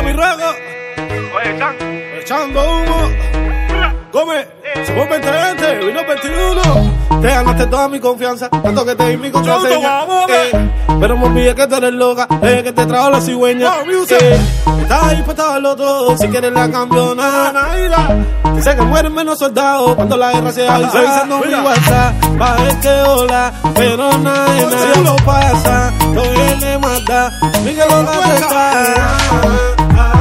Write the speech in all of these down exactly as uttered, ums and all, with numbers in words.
mi raga. Oye, Chan. Echando humo. Come, somos veinte, veinte, vino veintiuno. Te ganaste toda mi confianza, tanto que te di mi contraseña. Eh, pero me olvidé que tú eres loca, desde que te trajo la cigüeña. Eh, estás ahí para darlo todo, si quieres la cambio nada. Dice que mueren menos soldados cuando la guerra se avisa. Revisando mi WhatsApp, pa' ver que hola, pero nadie, nadie lo pasa. No viene más da, Miguel lo va a prestar.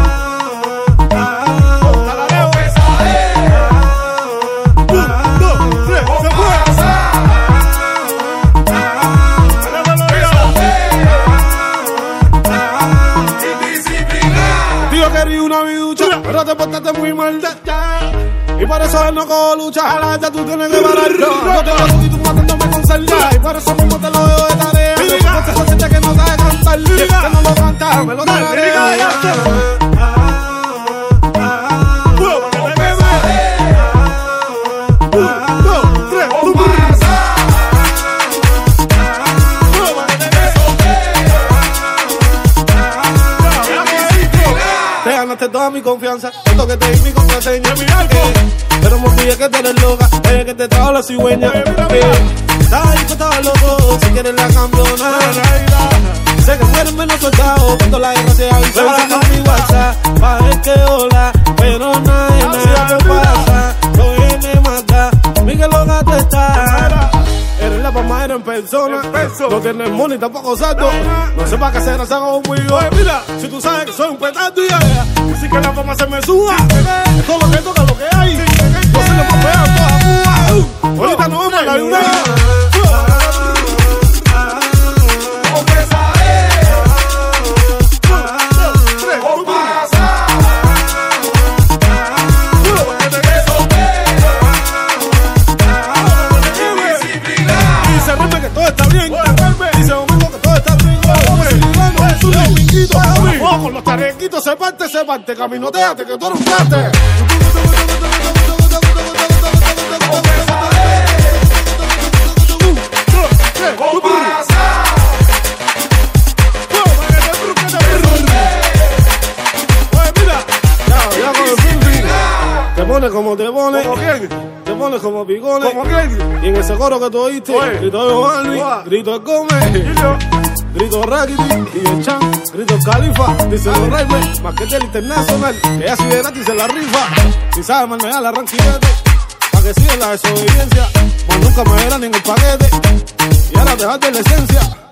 Quería una biducha, pero te portaste muy mal de ya. Y por eso él no cojo lucha. A la ya tú tienes que parar. Yo te lo y tú matándome con celda. Y por eso mismo te lo dejo de tarea. Yo te sientes que no sabes cantar. Que no lo cantas, me lo tararía. Ganaste toda mi confianza, tanto que te di mi contraseña. Eh, pero me olvidé que tú eres loca, desde que te trajo la cigüeña. Eh, estás ahí para darlo todo, si quieres la cambio nada. Sé que mueren menos soldados cuando la guerra se avisa. Revisando mi WhatsApp, pa' ver que hola, pero nadie, nadie lo pasa. No viene más da, Miguel lo gato está. Eres la palmadera en persona, no tienes money, tampoco saldo. No sé para qué hacer esa conmigo. Oye, mira, si tú sabes que soy un petardo y yeah, así que la fama se me suba. Es todo lo que toca, lo que hay. No se le puede pegar toda Cuba. Ahorita no vamos a la vida. Con los tarequitos se parte, se parte, caminoteate que tú eres un plate. Te pones como te pones, te pones como picones. Y en ese coro que tú oíste, grito de Juanli, grito de Gómez, grito Raggedy y el Chan, grito Califa, dice los Reyes, más que del internacional, que ya sigue gratis en la rifa. Si sabes manejar la ranquillete, pa' que siga la desobediencia, más nunca me verán en el paquete, y ahora dejaste la esencia.